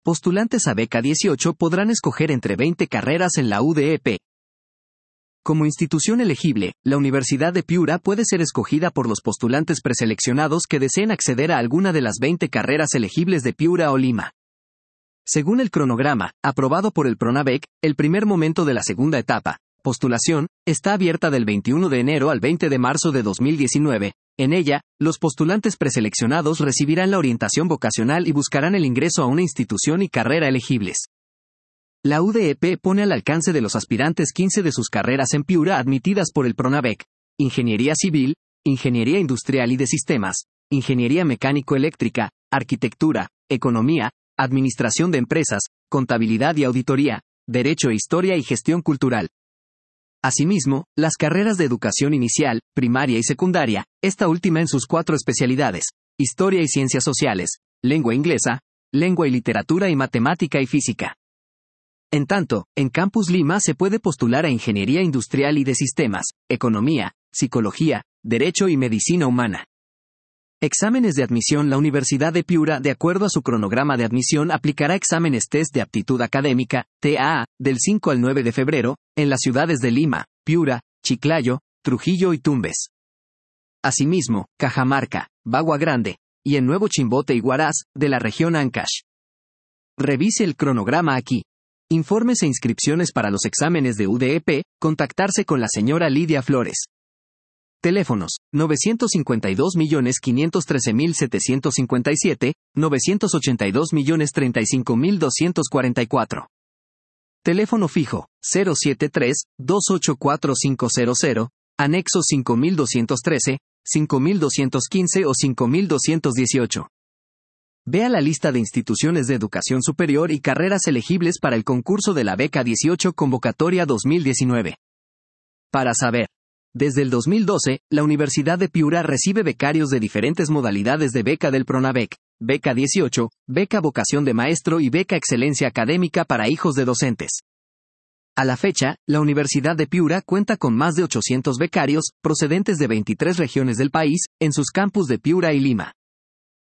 Postulantes a beca 18 podrán escoger entre 20 carreras en la UDEP. Como institución elegible, la Universidad de Piura puede ser escogida por los postulantes preseleccionados que deseen acceder a alguna de las 20 carreras elegibles de Piura o Lima. Según el cronograma, aprobado por el PRONAVEC, el primer momento de la segunda etapa, postulación, está abierta del 21 de enero al 20 de marzo de 2019. En ella, los postulantes preseleccionados recibirán la orientación vocacional y buscarán el ingreso a una institución y carrera elegibles. La UDEP pone al alcance de los aspirantes 15 de sus carreras en Piura admitidas por el PRONAVEC: Ingeniería Civil, Ingeniería Industrial y de Sistemas, Ingeniería Mecánico-Eléctrica, Arquitectura, Economía, Administración de Empresas, Contabilidad y Auditoría, Derecho e Historia y Gestión Cultural. Asimismo, las carreras de educación inicial, primaria y secundaria, esta última en sus 4 especialidades: Historia y Ciencias Sociales, Lengua Inglesa, Lengua y Literatura y Matemática y Física. En tanto, en Campus Lima se puede postular a Ingeniería Industrial y de Sistemas, Economía, Psicología, Derecho y Medicina Humana. Exámenes de admisión. La Universidad de Piura, de acuerdo a su cronograma de admisión, aplicará exámenes test de aptitud académica, TAA, del 5 al 9 de febrero, en las ciudades de Lima, Piura, Chiclayo, Trujillo y Tumbes. Asimismo, Cajamarca, Bagua Grande, y en Nuevo Chimbote y Huaraz, de la región Ancash. Revise el cronograma aquí. Informes e inscripciones para los exámenes de UDEP, contactarse con la señora Lidia Flores. Teléfonos: 952.513.757, 982.035.244. Teléfono fijo: 073-284-500, anexo 5213, 5215 o 5218. Vea la lista de instituciones de educación superior y carreras elegibles para el concurso de la Beca 18 Convocatoria 2019. Para saber. Desde el 2012, la Universidad de Piura recibe becarios de diferentes modalidades de beca del PRONAVEC: Beca 18, Beca Vocación de Maestro y Beca Excelencia Académica para hijos de docentes. A la fecha, la Universidad de Piura cuenta con más de 800 becarios, procedentes de 23 regiones del país, en sus campus de Piura y Lima.